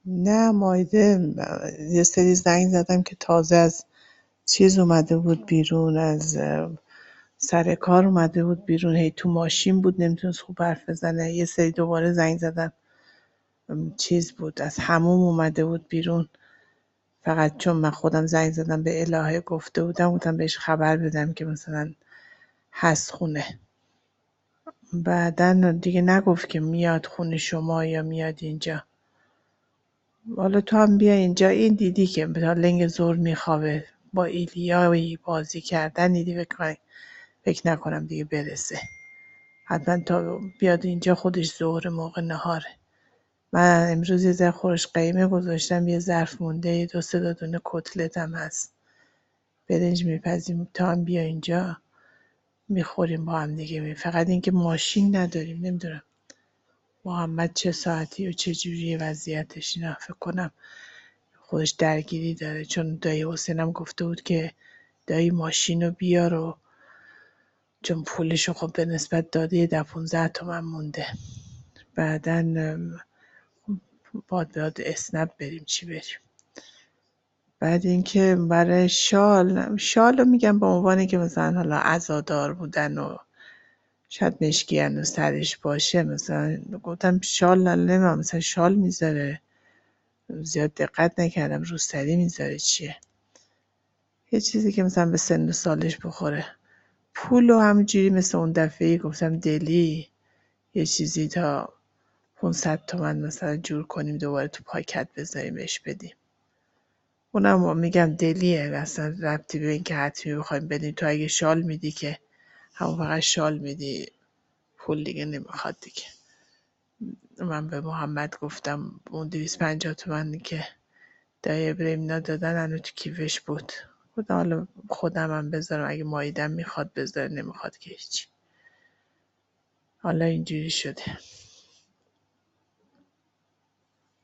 نه مایده، یه سری زنگ زدم که تازه از چیز اومده بود بیرون، از سر کار اومده بود بیرون، هی تو ماشین بود نمیتونست خوب حرف بزنه. یه سری دوباره زنگ زدم، چیز بود از حموم اومده بود بیرون. فقط چون من خودم زنگ زدم به الهه گفته بودم، گفتم بهش خبر بدم که مثلا هست خونه. بعدن دیگه نگفت که میاد خونه شما یا میاد اینجا. حالا تو هم بیا اینجا. این دیدی که تا لنگ زور میخوابه، با ایلیایی بازی کردن دیدی. فکر نکنم دیگه برسه. حتما تا بیاد اینجا خودش ظهر موقع نهاره. من امروز یه ذره خورش قیمه گذاشتم، یه ظرف مونده، دو سه تا دونه کتلت هم هست، برنج میپزیم. تا هم بیا اینجا میخوریم با هم دیگه. فقط اینکه ماشین نداریم. نمیدونم محمد چه ساعتی و چه جوریه وضعیتش. اینا فکر کنم خودش درگیری داره، چون دایی حسینم گفته بود که دایی ماشین رو بیار، و چون پولشو خب به نسبت داده 15 تومن مونده. بعدن باید اسنپ بریم چی بریم. بعد اینکه برای شال رو میگم به عنوانی که مثلا حالا عزادار بودن و شاید مشکی هنوز سرش باشه، مثلا گفتم شال نمیدونم مثلا شال میذاره، زیاد دقت نکردم روسری میذاره چیه، یه چیزی که مثلا به سن و سالش بخوره. پول و همینجوری مثل اون دفعه گفتم دلی یه چیزی تا 500 تومن مثلا جور کنیم دوباره تو پاکت بذاریم بهش بدیم. اونم میگم دلیه، اصلا ربطی به این که حتمی بخوایم بدیم. تو اگه شال میدی که همون فقط شال میدی، پول دیگه نمیخواد دیگه. من به محمد گفتم اون 250 تومنی که دایی ابراهیم دادن هنو تو کیفش بود. گفتم حالا خودم هم بذارم، اگه ماییدم میخواد بذاره، نمیخواد که هیچی. حالا اینجوری شده.